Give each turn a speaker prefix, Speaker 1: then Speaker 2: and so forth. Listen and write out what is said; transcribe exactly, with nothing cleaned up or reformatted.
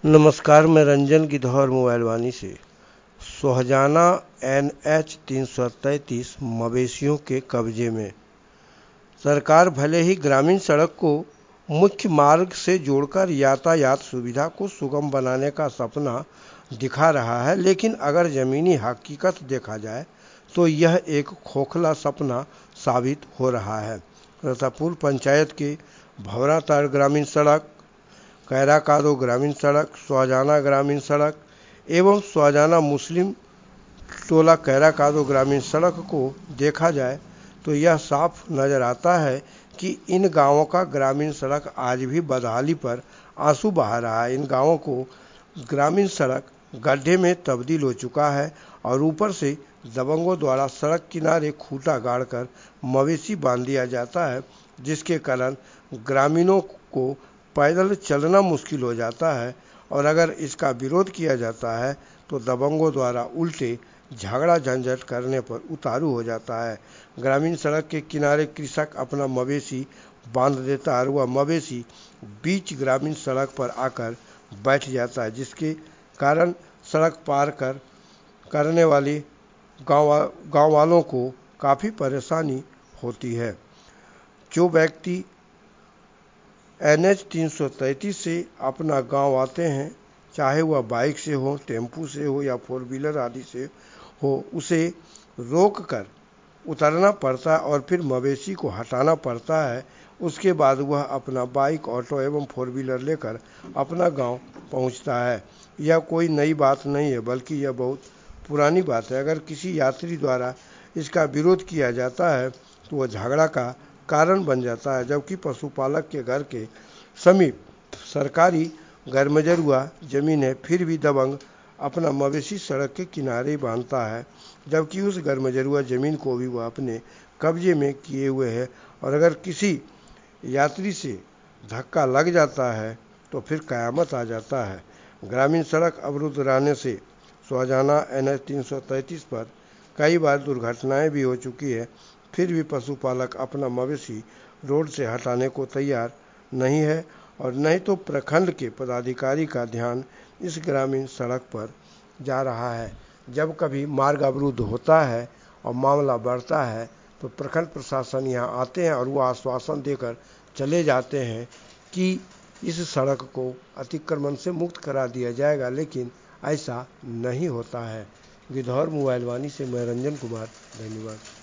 Speaker 1: नमस्कार, मैं रंजन गिद्धौर मोबाइल वानी से। सोहजाना एन एच तीन सौ तैंतीस मवेशियों के कब्जे में। सरकार भले ही ग्रामीण सड़क को मुख्य मार्ग से जोड़कर यातायात सुविधा को सुगम बनाने का सपना दिखा रहा है, लेकिन अगर ज़मीनी हकीकत देखा जाए तो यह एक खोखला सपना साबित हो रहा है। रतापुर पंचायत के भवराताड़ ग्रामीण सड़क, कैराकादो ग्रामीण सड़क, सोहजाना ग्रामीण सड़क एवं सोहजाना मुस्लिम टोला कैराकादो ग्रामीण सड़क को देखा जाए तो यह साफ नज़र आता है कि इन गांवों का ग्रामीण सड़क आज भी बदहाली पर आंसू बहा रहा है। इन गांवों को ग्रामीण सड़क गड्ढे में तब्दील हो चुका है और ऊपर से दबंगों द्वारा सड़क किनारे खूंटा गाड़कर मवेशी बांध दिया जाता है, जिसके कारण ग्रामीणों को पैदल चलना मुश्किल हो जाता है और अगर इसका विरोध किया जाता है तो दबंगों द्वारा उल्टे झगड़ा झंझट करने पर उतारू हो जाता है। ग्रामीण सड़क के किनारे कृषक अपना मवेशी बांध देता है और वह मवेशी बीच ग्रामीण सड़क पर आकर बैठ जाता है, जिसके कारण सड़क पार कर करने वाले गाँव गाँव वालों को काफ़ी परेशानी होती है। जो व्यक्ति एन एच तीन सौ तैंतीस से अपना गांव आते हैं, चाहे वह बाइक से हो, टेम्पू से हो या फोर व्हीलर आदि से हो, उसे रोक कर उतरना पड़ता है और फिर मवेशी को हटाना पड़ता है। उसके बाद वह अपना बाइक, ऑटो एवं फोर व्हीलर लेकर अपना गांव पहुंचता है। यह कोई नई बात नहीं है, बल्कि यह बहुत पुरानी बात है। अगर किसी यात्री द्वारा इसका विरोध किया जाता है तो वह झगड़ा का कारण बन जाता है, जबकि पशुपालक के घर के समीप सरकारी गैरमजरूआ जमीन है, फिर भी दबंग अपना मवेशी सड़क के किनारे बांधता है, जबकि उस गैरमजरूआ जमीन को भी वह अपने कब्जे में किए हुए है। और अगर किसी यात्री से धक्का लग जाता है तो फिर कयामत आ जाता है। ग्रामीण सड़क अवरुद्ध रहने से सोहजाना एन एच तीन सौ तैंतीस पर कई बार दुर्घटनाएं भी हो चुकी है, फिर भी पशुपालक अपना मवेशी रोड से हटाने को तैयार नहीं है और नहीं तो प्रखंड के पदाधिकारी का ध्यान इस ग्रामीण सड़क पर जा रहा है। जब कभी मार्ग अवरुद्ध होता है और मामला बढ़ता है तो प्रखंड प्रशासन यहाँ आते हैं और वो आश्वासन देकर चले जाते हैं कि इस सड़क को अतिक्रमण से मुक्त करा दिया जाएगा, लेकिन ऐसा नहीं होता है। गिद्धौर मोबाइल वानी से मैं रंजन कुमार, धन्यवाद।